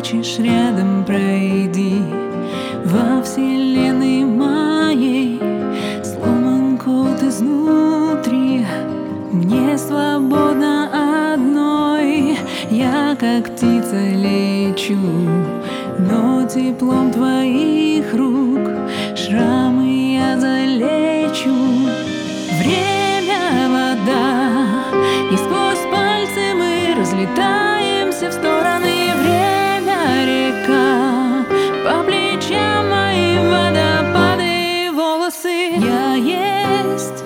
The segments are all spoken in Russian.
хочешь рядом, пройди во вселенной моей. Сломан код изнутри, мне свободно одной. Я как птица лечу, но теплом твоих рук шрамы я залечу. Время — вода, и сквозь пальцы мы разлетаемся в стороны. Время — река, по плечам моим водопады, волосы. Я есть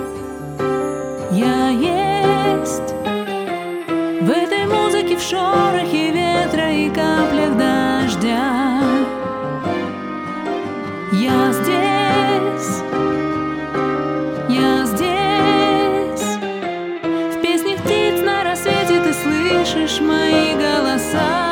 в этой музыке, в шорохе ветра и каплях дождя. Я здесь, в песнях птиц на рассвете ты слышишь мои голоса.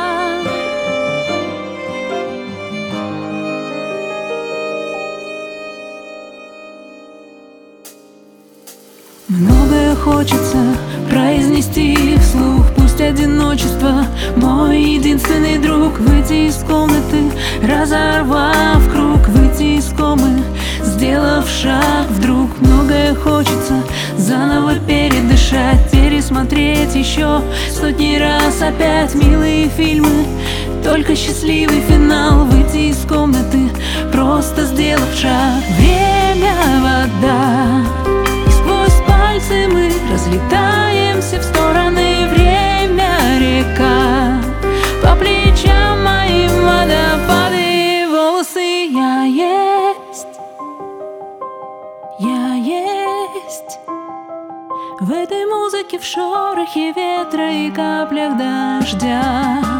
Многое хочется произнести вслух, пусть одиночество мой единственный друг. Выйти из комнаты, разорвав круг, выйти из комы, сделав шаг вдруг. Многое хочется заново передышать, пересмотреть еще сотни раз опять милые фильмы, только счастливый финал. Выйти из комнаты, просто сделав шаг. Время — вода, мы разлетаемся в стороны. Время — река, по плечам моим водопады, волосы. Я есть в этой музыке, в шорохе ветра и каплях дождя.